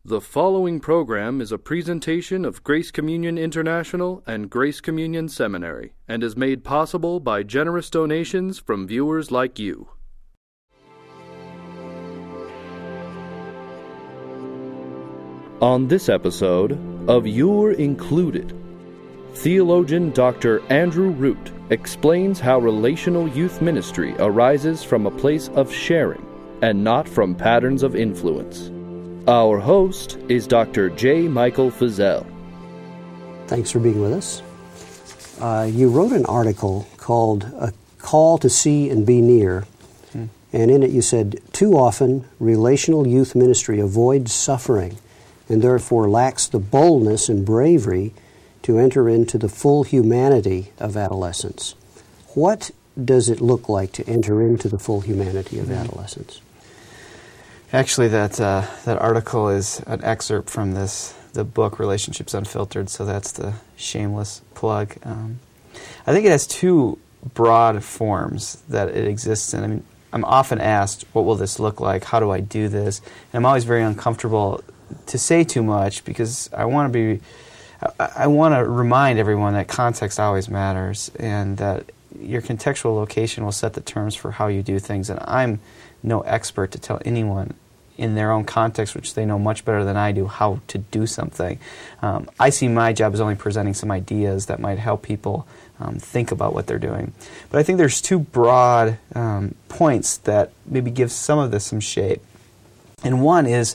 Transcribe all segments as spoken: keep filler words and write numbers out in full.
The following program is a presentation of Grace Communion International and Grace Communion Seminary and is made possible by generous donations from viewers like you. On this episode of You're Included, theologian Doctor Andrew Root explains how relational youth ministry arises from a place of sharing and not from patterns of influence. Our host is Doctor J. Michael Feazell. Thanks for being with us. Uh, you wrote an article called A Call to See and Be Near, hmm. and in it you said, too often relational youth ministry avoids suffering and therefore lacks the boldness and bravery to enter into the full humanity of adolescence. What does it look like to enter into the full humanity of hmm. adolescence? Actually, that uh, that article is an excerpt from this the book Relationships Unfiltered, so that's the shameless plug. Um, I think it has two broad forms that it exists in. I mean, I'm often asked, what will this look like? How do I do this? And I'm always very uncomfortable to say too much because I want to be, I, I want to remind everyone that context always matters and that your contextual location will set the terms for how you do things. And I'm no expert to tell anyone in their own context, which they know much better than I do, how to do something. Um, I see my job as only presenting some ideas that might help people um, think about what they're doing. But I think there's two broad um, points that maybe give some of this some shape. And one is,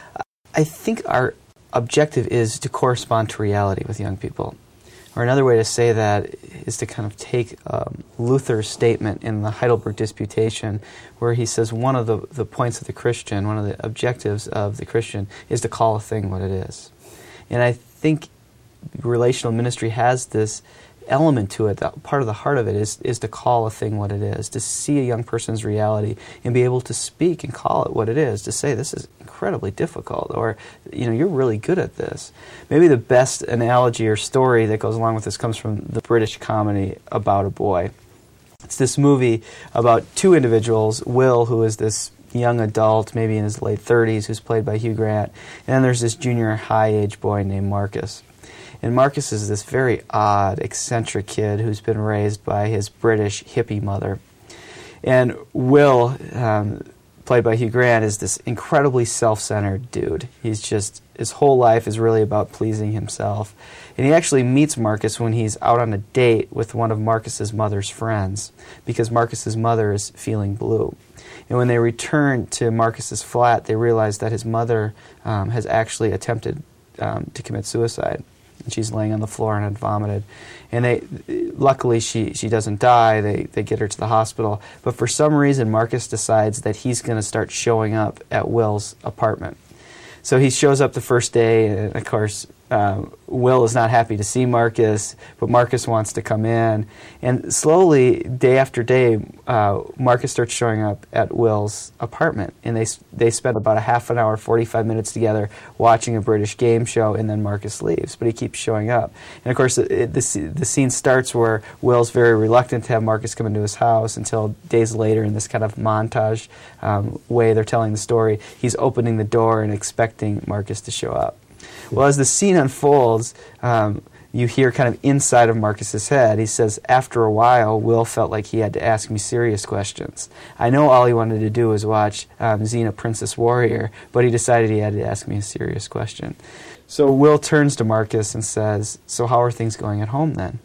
I think our objective is to correspond to reality with young people. Or another way to say that is to kind of take um, Luther's statement in the Heidelberg Disputation, where he says one of the, the points of the Christian, one of the objectives of the Christian, is to call a thing what it is. And I think relational ministry has this element to it, that part of the heart of it is, is to call a thing what it is, to see a young person's reality and be able to speak and call it what it is, to say this is incredibly difficult, or, you know, you're really good at this. Maybe the best analogy or story that goes along with this comes from the British comedy About a Boy. It's this movie about two individuals, Will, who is this young adult, maybe in his late thirties, who's played by Hugh Grant, and then there's this junior high-age boy named Marcus. And Marcus is this very odd, eccentric kid who's been raised by his British hippie mother. And Will, um, played by Hugh Grant, is this incredibly self-centered dude. He's just, his whole life is really about pleasing himself. And he actually meets Marcus when he's out on a date with one of Marcus's mother's friends, because Marcus's mother is feeling blue. And when they return to Marcus's flat, they realize that his mother um, has actually attempted um, to commit suicide. And she's laying on the floor and had vomited. And they, luckily, she, she doesn't die. They, they get her to the hospital. But for some reason, Marcus decides that he's going to start showing up at Will's apartment. So he shows up the first day, and of course, uh, Will is not happy to see Marcus, but Marcus wants to come in. And slowly, day after day, uh, Marcus starts showing up at Will's apartment. And they they spend about a half an hour, forty-five minutes together watching a British game show, and then Marcus leaves. But he keeps showing up. And of course, it, the, the scene starts where Will's very reluctant to have Marcus come into his house until days later, in this kind of montage um, way they're telling the story, he's opening the door and expecting Marcus to show up. Well, as the scene unfolds, um, you hear kind of inside of Marcus's head, he says, after a while, Will felt like he had to ask me serious questions. I know all he wanted to do was watch um, Xena, Princess Warrior, but he decided he had to ask me a serious question. So Will turns to Marcus and says, so how are things going at home then?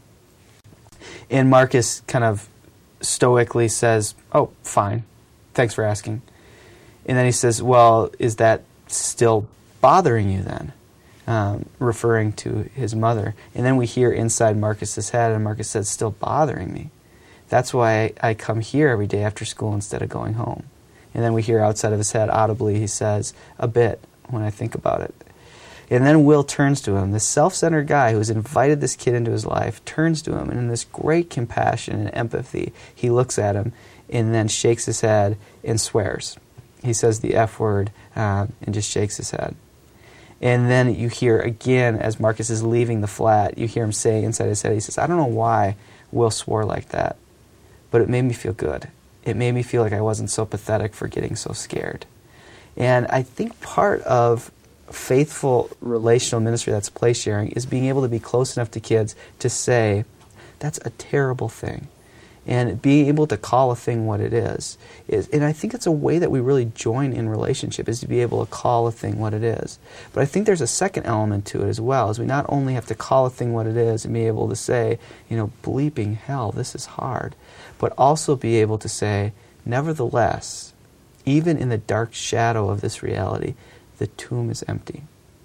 And Marcus kind of stoically says, oh, fine. Thanks for asking. And then he says, well, is that still bothering you then? Um, referring to his mother. And then we hear inside Marcus's head, and Marcus says, still bothering me. That's why I, I come here every day after school instead of going home. And then we hear outside of his head, audibly, he says, a bit, when I think about it. And then Will turns to him, this self-centered guy who's invited this kid into his life, turns to him, and in this great compassion and empathy, he looks at him and then shakes his head and swears. He says the F word uh, and just shakes his head. And then you hear again, as Marcus is leaving the flat, you hear him say inside his head, he says, I don't know why Will swore like that, but it made me feel good. It made me feel like I wasn't so pathetic for getting so scared. And I think part of faithful relational ministry that's play sharing is being able to be close enough to kids to say, that's a terrible thing. And being able to call a thing what it is. is. And I think it's a way that we really join in relationship, is to be able to call a thing what it is. But I think there's a second element to it as well, is we not only have to call a thing what it is and be able to say, you know, bleeping hell, this is hard, but also be able to say, nevertheless, even in the dark shadow of this reality, the tomb is empty.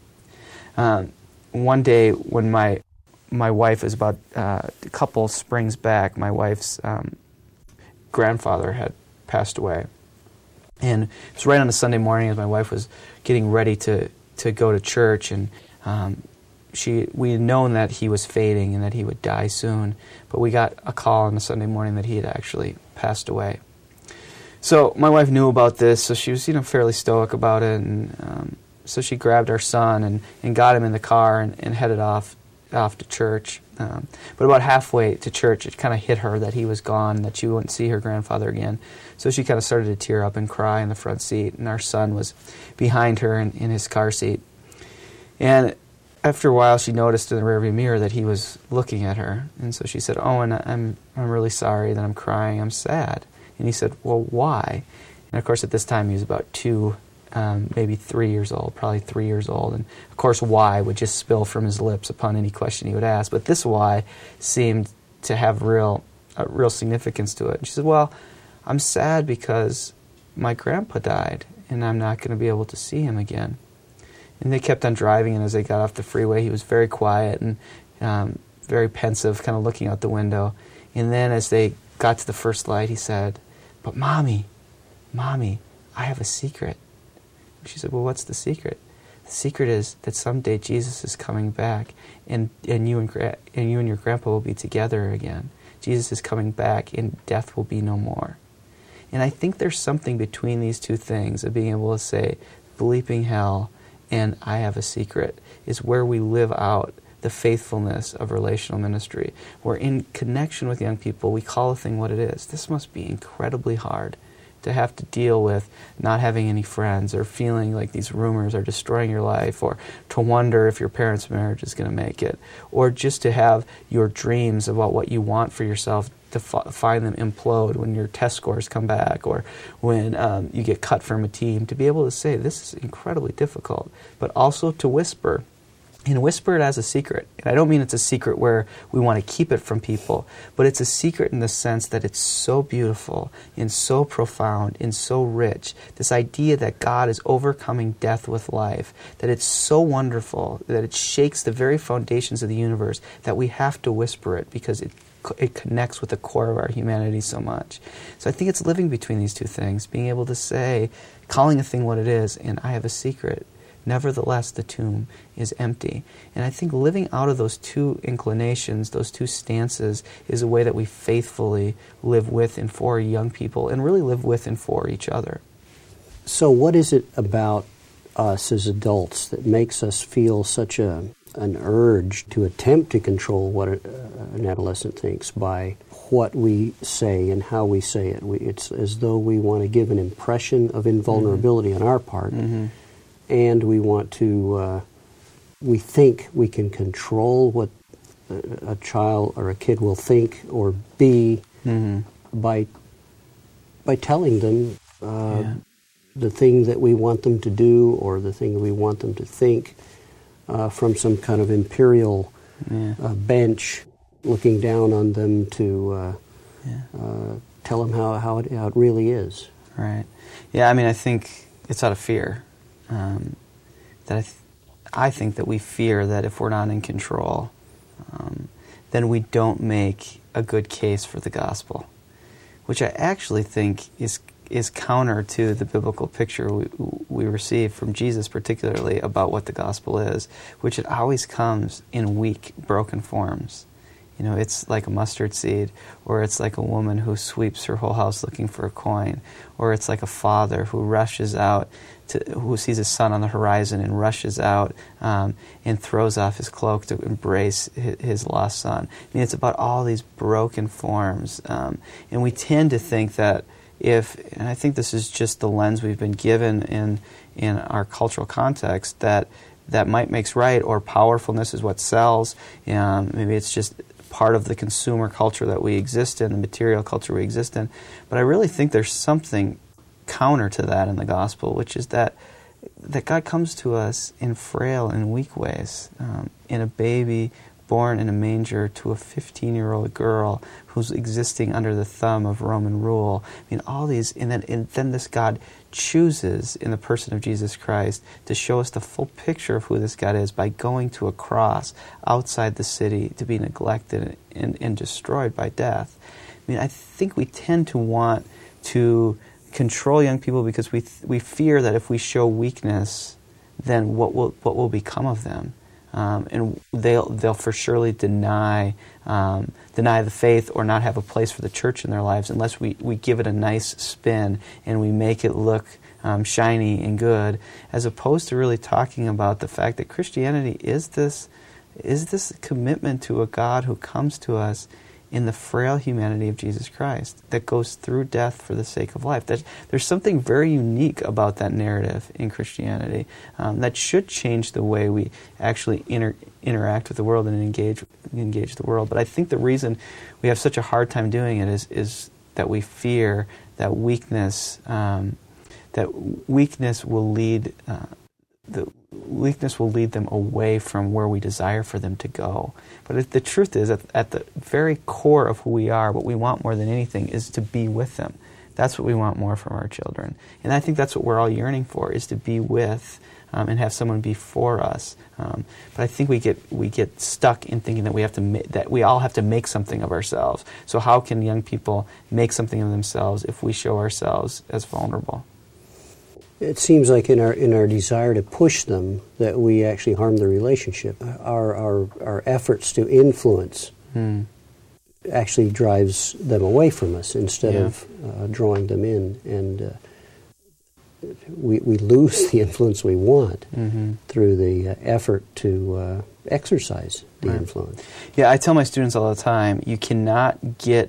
Um, one day when my my wife is about uh, a couple springs back, my wife's um, grandfather had passed away. And it was right on a Sunday morning as my wife was getting ready to, to go to church, and um, she we had known that he was fading and that he would die soon, but we got a call on a Sunday morning that he had actually passed away. So my wife knew about this, so she was, you know, fairly stoic about it, and um, so she grabbed our son and, and got him in the car and, and headed off off to church. Um, but about halfway to church, it kind of hit her that he was gone, that she wouldn't see her grandfather again. So she kind of started to tear up and cry in the front seat, and our son was behind her in, in his car seat. And after a while, she noticed in the rearview mirror that he was looking at her, and so she said, "Owen, I'm I'm really sorry that I'm crying. I'm sad." And he said, "Well, why?" And of course, at this time, he was about two, um, maybe three years old, probably three years old. And of course, why would just spill from his lips upon any question he would ask. But this why seemed to have real, uh, real significance to it. And she said, "Well, I'm sad because my grandpa died, and I'm not going to be able to see him again." And they kept on driving, and as they got off the freeway, he was very quiet and um, very pensive, kind of looking out the window. And then as they got to the first light, he said, "But Mommy, Mommy, I have a secret." She said, "Well, what's the secret?" "The secret is that someday Jesus is coming back, and, and, you and, gra- and you and your grandpa will be together again. Jesus is coming back, and death will be no more." And I think there's something between these two things of being able to say, bleeping hell, and I have a secret, is where we live out the faithfulness of relational ministry. We're in connection with young people. We call a thing what it is. This must be incredibly hard, to have to deal with not having any friends, or feeling like these rumors are destroying your life, or to wonder if your parents' marriage is going to make it, or just to have your dreams about what you want for yourself to f- find them implode when your test scores come back, or when um, you get cut from a team. To be able to say, this is incredibly difficult, but also to whisper, and whisper it as a secret. And I don't mean it's a secret where we want to keep it from people, but it's a secret in the sense that it's so beautiful and so profound and so rich. This idea that God is overcoming death with life, that it's so wonderful, that it shakes the very foundations of the universe, that we have to whisper it because it it connects with the core of our humanity so much. So I think it's living between these two things, being able to say, calling a thing what it is, and I have a secret. Nevertheless, the tomb is empty. And I think living out of those two inclinations, those two stances, is a way that we faithfully live with and for young people, and really live with and for each other. So what is it about us as adults that makes us feel such a an urge to attempt to control what a, uh, an adolescent thinks by what we say and how we say it? We, it's as though we want to give an impression of invulnerability mm-hmm. on our part, mm-hmm. and we want to, uh, we think we can control what a, a child or a kid will think or be mm-hmm. by by telling them uh, yeah. the thing that we want them to do or the thing we want them to think. Uh, from some kind of imperial yeah. uh, bench, looking down on them to uh, yeah. uh, tell them how, how, it, how it really is. Right. Yeah, I mean, I think it's out of fear. Um, that I, th- I think that we fear that if we're not in control, um, then we don't make a good case for the gospel, which I actually think is is counter to the biblical picture we, we receive from Jesus, particularly about what the gospel is, which it always comes in weak, broken forms. You know, it's like a mustard seed, or it's like a woman who sweeps her whole house looking for a coin, or it's like a father who rushes out, to, who sees his son on the horizon and rushes out um, and throws off his cloak to embrace his, his lost son. I mean, it's about all these broken forms, um, and we tend to think that if, and I think this is just the lens we've been given in in our cultural context that that might makes right, or powerfulness is what sells. Um, maybe it's just part of the consumer culture that we exist in, the material culture we exist in. But I really think there's something counter to that in the gospel, which is that that God comes to us in frail and weak ways, um, in a baby born in a manger to a fifteen-year-old girl who's existing under the thumb of Roman rule. I mean, all these, and then, and then this God chooses in the person of Jesus Christ to show us the full picture of who this God is by going to a cross outside the city to be neglected and, and destroyed by death. I mean, I think we tend to want to control young people because we th- we fear that if we show weakness, then what will what will become of them? Um, and they'll they'll for surely deny um, deny the faith or not have a place for the church in their lives unless we, we give it a nice spin and we make it look um, shiny and good, as opposed to really talking about the fact that Christianity is this is this commitment to a God who comes to us in the frail humanity of Jesus Christ, that goes through death for the sake of life. That there's something very unique about that narrative in Christianity um, that should change the way we actually inter- interact with the world and engage engage the world. But I think the reason we have such a hard time doing it is is that we fear that weakness um, that weakness will lead uh, the weakness will lead them away from where we desire for them to go. But it, the truth is, at, at the very core of who we are, what we want more than anything is to be with them. That's what we want more from our children. And I think that's what we're all yearning for, is to be with um, and have someone be for us. Um, but I think we get we get stuck in thinking that we have to ma- that we all have to make something of ourselves. So how can young people make something of themselves if we show ourselves as vulnerable? It seems like in our in our desire to push them that we actually harm the relationship. Our our, our efforts to influence hmm. actually drives them away from us instead yeah. of uh, drawing them in, and uh, we we lose the influence we want mm-hmm. through the uh, effort to uh, exercise the right. influence. Yeah, I tell my students all the time, you cannot get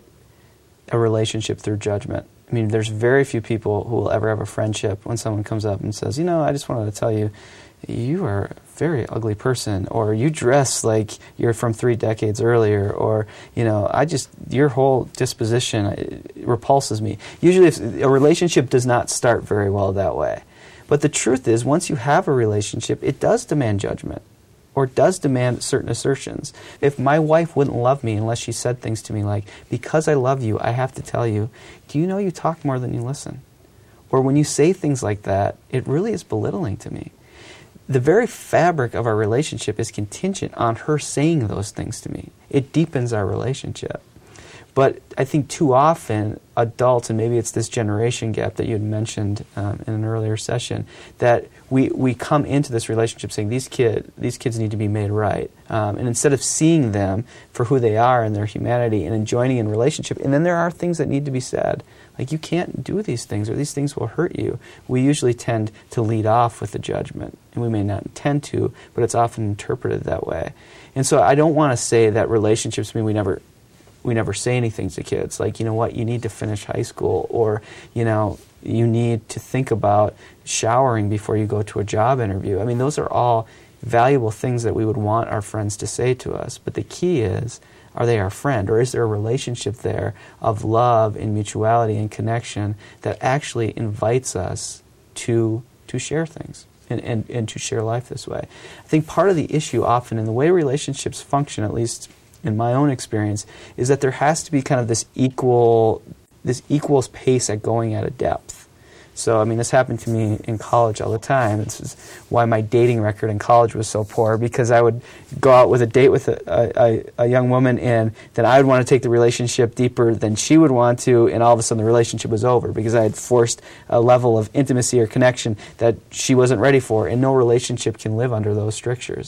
a relationship through judgment. I mean, there's very few people who will ever have a friendship when someone comes up and says, you know, I just wanted to tell you, you are a very ugly person, or you dress like you're from three decades earlier, or, you know, I just, your whole disposition repulses me. Usually if a relationship does not start very well that way. But the truth is, once you have a relationship, it does demand judgment, or does demand certain assertions. If my wife wouldn't love me unless she said things to me like, because I love you, I have to tell you, do you know you talk more than you listen? Or when you say things like that, it really is belittling to me. The very fabric of our relationship is contingent on her saying those things to me. It deepens our relationship. But I think too often adults, and maybe it's this generation gap that you had mentioned um, in an earlier session, that we, we come into this relationship saying these kid these kids need to be made right, um, and instead of seeing them for who they are and their humanity and joining in relationship, and then there are things that need to be said, like you can't do these things or these things will hurt you. We usually tend to lead off with the judgment, and we may not intend to, but it's often interpreted that way. And so I don't want to say that relationships mean we never. we never say anything to kids, like, you know what, you need to finish high school, or, you know, you need to think about showering before you go to a job interview. I mean, those are all valuable things that we would want our friends to say to us. But the key is, are they our friend, or is there a relationship there of love and mutuality and connection that actually invites us to to share things and, and, and to share life this way? I think part of the issue often in the way relationships function, at least in my own experience, is that there has to be kind of this equal, this equal pace at going at a depth. So, I mean, this happened to me in college all the time. This is why my dating record in college was so poor, because I would go out with a date with a, a, a young woman, and then I would want to take the relationship deeper than she would want to, and all of a sudden the relationship was over because I had forced a level of intimacy or connection that she wasn't ready for, and no relationship can live under those strictures.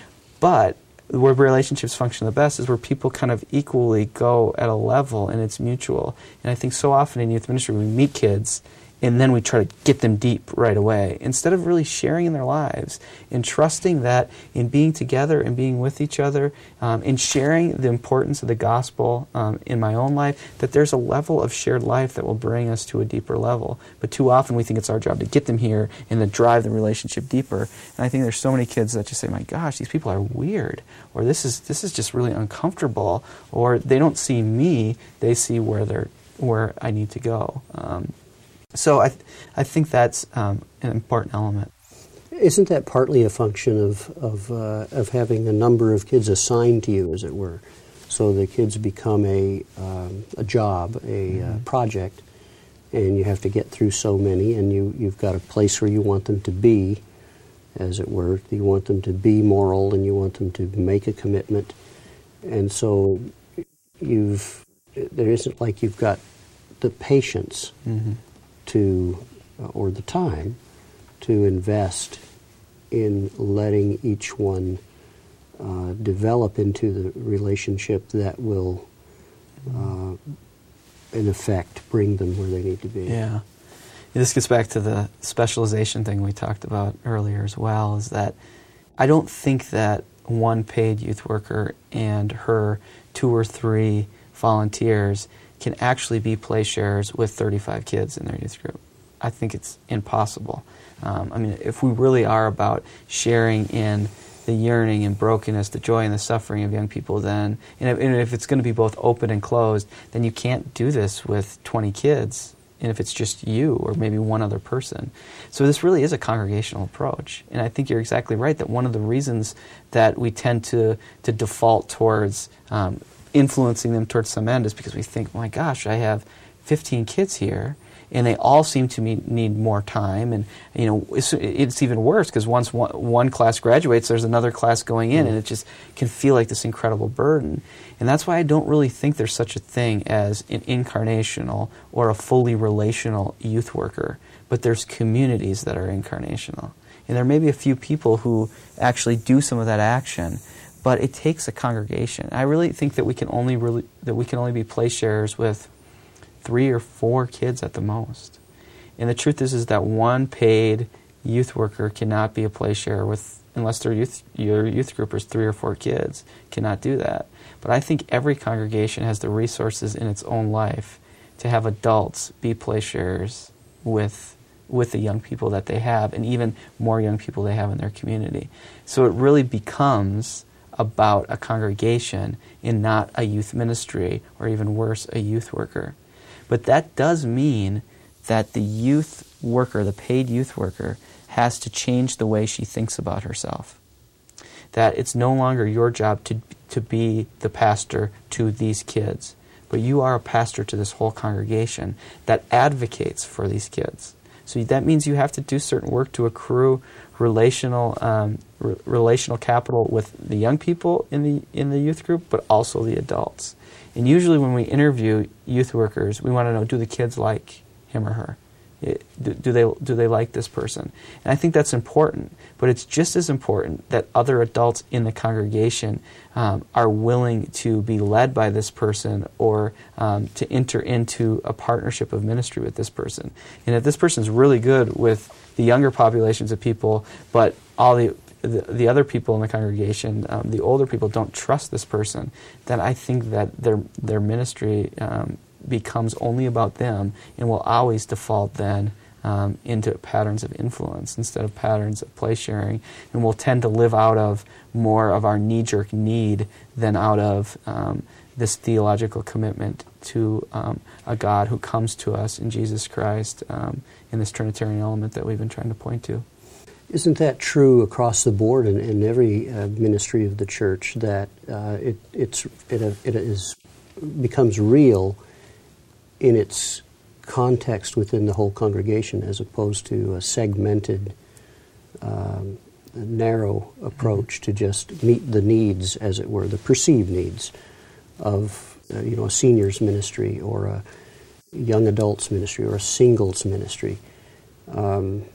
But where relationships function the best is where people kind of equally go at a level and it's mutual. And I think so often in youth ministry we meet kids and then we try to get them deep right away, instead of really sharing in their lives and trusting that in being together and being with each other, um, and sharing the importance of the gospel um, in my own life, that there's a level of shared life that will bring us to a deeper level. But too often we think it's our job to get them here and to drive the relationship deeper. And I think there's so many kids that just say, my gosh, these people are weird, or this is this is just really uncomfortable, or they don't see me, they see where they're where I need to go. Um, So I, th- I think that's um, an important element. Isn't that partly a function of of, uh, of having a number of kids assigned to you, as it were? So the kids become a um, a job, a mm-hmm. uh, project, and you have to get through so many, and you you've got a place where you want them to be, as it were. You want them to be moral, and you want them to make a commitment, and so you've there isn't like you've got the patience. Mm-hmm. to, uh, or the time, to invest in letting each one uh, develop into the relationship that will, uh, in effect, bring them where they need to be. Yeah. This gets back to the specialization thing we talked about earlier as well, is that I don't think that one paid youth worker and her two or three volunteers can actually be play sharers with thirty-five kids in their youth group. I think it's impossible. Um, I mean, if we really are about sharing in the yearning and brokenness, the joy and the suffering of young people, then, and if, and if it's going to be both open and closed, then you can't do this with twenty kids, and if it's just you or maybe one other person. So this really is a congregational approach. And I think you're exactly right that one of the reasons that we tend to, to default towards um, influencing them towards some end is because we think, my gosh, I have fifteen kids here, and they all seem to me need more time. And you know, it's, it's even worse because once one, one class graduates, there's another class going in, and it just can feel like this incredible burden. And that's why I don't really think there's such a thing as an incarnational or a fully relational youth worker. But there's communities that are incarnational, and there may be a few people who actually do some of that action. But it takes a congregation. I really think that we can only really that we can only be place sharers with three or four kids at the most. And the truth is, is that one paid youth worker cannot be a place sharer with, unless their youth your youth group is three or four kids, cannot do that. But I think every congregation has the resources in its own life to have adults be place sharers with with the young people that they have, and even more young people they have in their community. So it really becomes about a congregation and not a youth ministry, or even worse, a youth worker. But that does mean that the youth worker, the paid youth worker, has to change the way she thinks about herself. That it's no longer your job to, to be the pastor to these kids, but you are a pastor to this whole congregation that advocates for these kids. So that means you have to do certain work to accrue relational um, re- relational capital with the young people in the in the youth group, but also the adults. And usually when we interview youth workers, we want to know, do the kids like him or her? It, do, do they do they like this person? And I think that's important, but it's just as important that other adults in the congregation um, are willing to be led by this person, or um, to enter into a partnership of ministry with this person. And if this person's really good with the younger populations of people, but all the the, the other people in the congregation, um, the older people, don't trust this person, then I think that their their ministry um, becomes only about them, and will always default then um, into patterns of influence instead of patterns of place sharing, and will tend to live out of more of our knee-jerk need than out of um, this theological commitment to um, a God who comes to us in Jesus Christ, um, in this Trinitarian element that we've been trying to point to. Isn't that true across the board in, in every uh, ministry of the church, that uh, it it's it, it is becomes real in its context within the whole congregation, as opposed to a segmented, um, narrow approach to just meet the needs, as it were, the perceived needs of uh, you know a seniors ministry or a young adults ministry or a singles ministry. Um,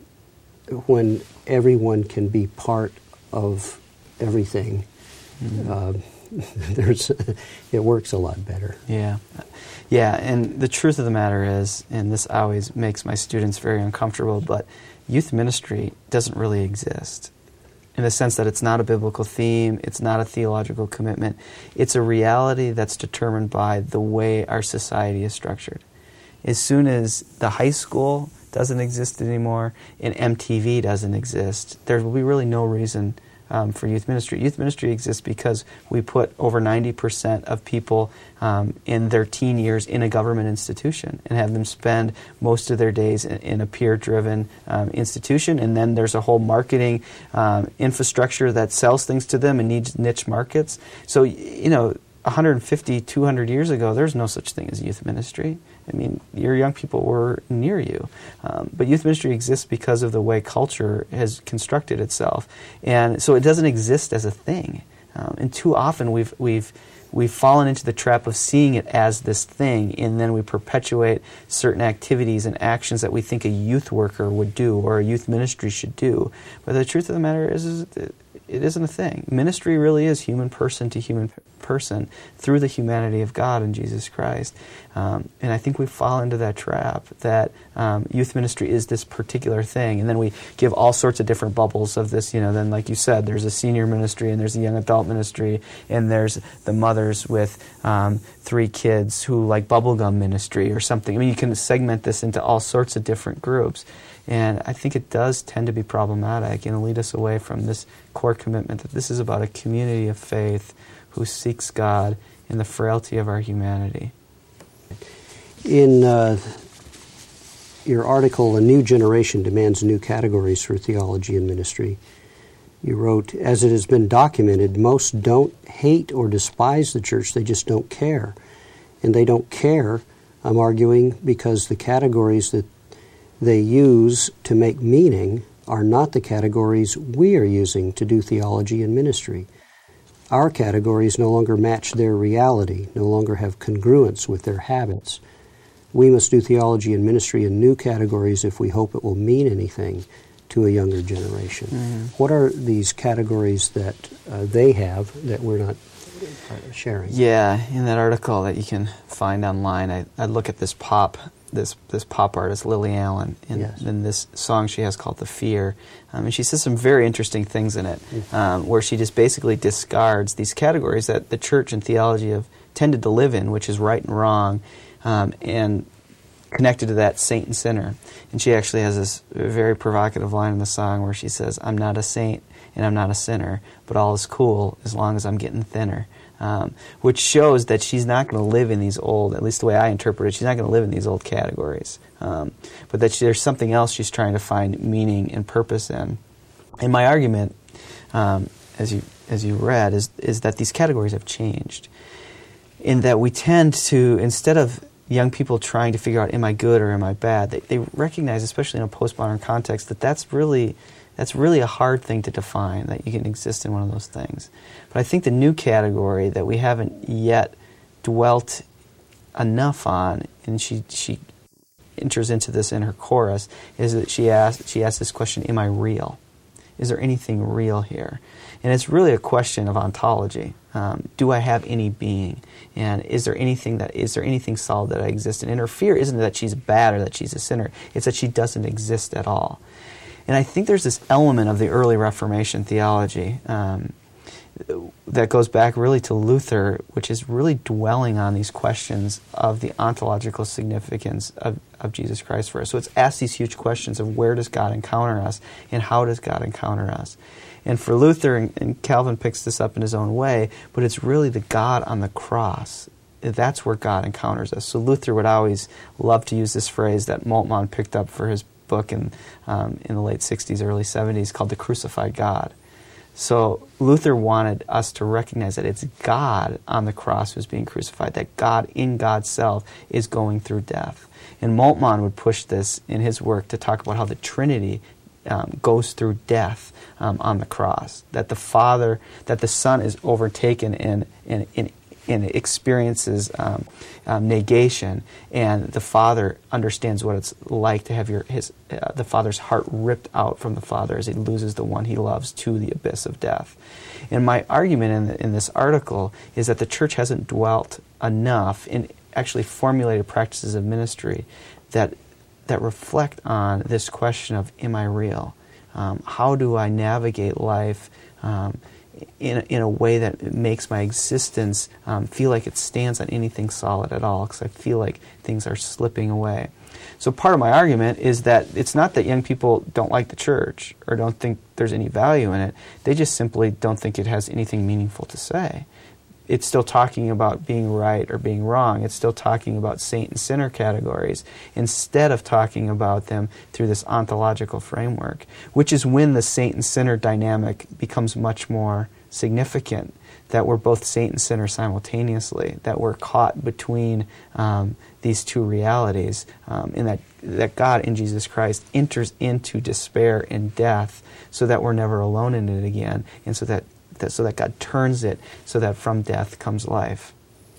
when everyone can be part of everything, mm-hmm. uh, there's it works a lot better. Yeah. Yeah, and the truth of the matter is, and this always makes my students very uncomfortable, but youth ministry doesn't really exist in the sense that it's not a biblical theme, it's not a theological commitment. It's a reality that's determined by the way our society is structured. As soon as the high school doesn't exist anymore and M T V doesn't exist, there will be really no reason um, for youth ministry. Youth ministry exists because we put over ninety percent of people um, in their teen years in a government institution and have them spend most of their days in, in a peer-driven um, institution, and then there's a whole marketing um, infrastructure that sells things to them and needs niche markets. So, you know, one hundred fifty, two hundred years ago, there's no such thing as youth ministry. I mean, your young people were near you. Um, but youth ministry exists because of the way culture has constructed itself. And so it doesn't exist as a thing. Um, and too often we've, we've, we've fallen into the trap of seeing it as this thing, and then we perpetuate certain activities and actions that we think a youth worker would do or a youth ministry should do. But the truth of the matter is, is it, it isn't a thing. Ministry really is human person to human person through the humanity of God in Jesus Christ. Um, and I think we fall into that trap that um, youth ministry is this particular thing. And then we give all sorts of different bubbles of this, you know, then like you said, there's a senior ministry and there's a young adult ministry and there's the mothers with um, three kids who like bubblegum ministry or something. I mean, you can segment this into all sorts of different groups. And I think it does tend to be problematic and lead us away from this core commitment that this is about a community of faith who seeks God in the frailty of our humanity. In uh, your article, A New Generation Demands New Categories for Theology and Ministry, you wrote, as it has been documented, most don't hate or despise the church, they just don't care. And they don't care, I'm arguing, because the categories that they use to make meaning are not the categories we are using to do theology and ministry. Our categories no longer match their reality, no longer have congruence with their habits. We must do theology and ministry in new categories if we hope it will mean anything to a younger generation. Mm-hmm. What are these categories that uh, they have that we're not uh, sharing? Yeah, in that article that you can find online, I, I look at this pop this this pop artist, Lily Allen, and yes. then this song she has called The Fear. Um, and she says some very interesting things in it, mm-hmm. um, where she just basically discards these categories that the church and theology have tended to live in, which is right and wrong, um, and connected to that saint and sinner. And she actually has this very provocative line in the song where she says, I'm not a saint and I'm not a sinner, but all is cool as long as I'm getting thinner. Um, which shows that she's not going to live in these old, at least the way I interpret it, she's not going to live in these old categories. Um, but that she, there's something else she's trying to find meaning and purpose in. And my argument, um, as you as you read, is is that these categories have changed. In that we tend to, instead of young people trying to figure out, am I good or am I bad, they, they recognize, especially in a postmodern context, that that's really... That's really a hard thing to define, that you can exist in one of those things. But I think the new category that we haven't yet dwelt enough on, and she she enters into this in her chorus, is that she asks, she asks this question, am I real? Is there anything real here? And it's really a question of ontology. Um, do I have any being? And is there anything that is there anything solid that I exist in? And her fear isn't that she's bad or that she's a sinner. It's that she doesn't exist at all. And I think there's this element of the early Reformation theology um, that goes back really to Luther, which is really dwelling on these questions of the ontological significance of, of Jesus Christ for us. So it's asked these huge questions of where does God encounter us and how does God encounter us? And for Luther, and, and Calvin picks this up in his own way, but it's really the God on the cross. That's where God encounters us. So Luther would always love to use this phrase that Moltmann picked up for his book in um, in the late sixties, early seventies, called The Crucified God. So Luther wanted us to recognize that it's God on the cross who's being crucified, that God in God's self is going through death. And Moltmann would push this in his work to talk about how the Trinity um, goes through death um, on the cross, that the Father, that the Son is overtaken in, in, in and it experiences um, um, negation, and the father understands what it's like to have your his uh, the father's heart ripped out from the father as he loses the one he loves to the abyss of death. And my argument in, the, in this article is that the church hasn't dwelt enough in actually formulated practices of ministry that that reflect on this question of, am I real? Um, how do I navigate life um, in, a, in a way that makes my existence um, feel like it stands on anything solid at all, because I feel like things are slipping away. So part of my argument is that it's not that young people don't like the church or don't think there's any value in it. They just simply don't think it has anything meaningful to say. It's still talking about being right or being wrong. It's still talking about saint and sinner categories instead of talking about them through this ontological framework, which is when the saint and sinner dynamic becomes much more significant, that we're both saint and sinner simultaneously, that we're caught between um, these two realities, um, and that, that God in Jesus Christ enters into despair and death so that we're never alone in it again, and so that That, so that God turns it so that from death comes life.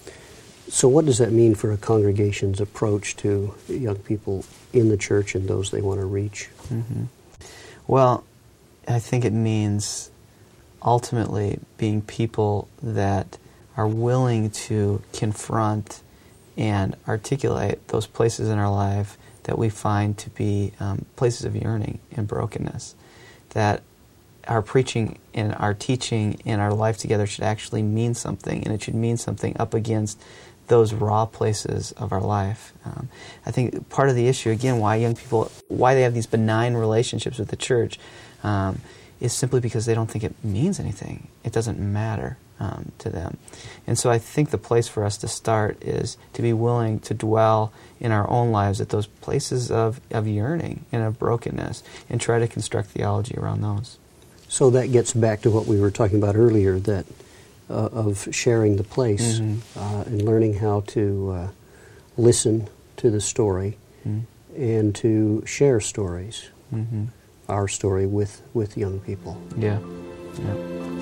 So what does that mean for a congregation's approach to young people in the church and those they want to reach? Mm-hmm. Well, I think it means ultimately being people that are willing to confront and articulate those places in our life that we find to be um, places of yearning and brokenness, that our preaching and our teaching and our life together should actually mean something, and it should mean something up against those raw places of our life. Um, I think part of the issue, again, why young people, why they have these benign relationships with the church, um, is simply because they don't think it means anything. It doesn't matter um, to them. And so I think the place for us to start is to be willing to dwell in our own lives at those places of, of yearning and of brokenness, and try to construct theology around those. So that gets back to what we were talking about earlier, that uh, of sharing the place, mm-hmm. uh, and learning how to uh, listen to the story, mm-hmm. and to share stories, mm-hmm. our story with, with young people. Yeah. yeah.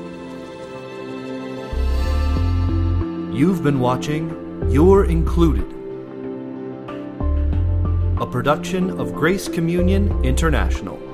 You've been watching You're Included, a production of Grace Communion International.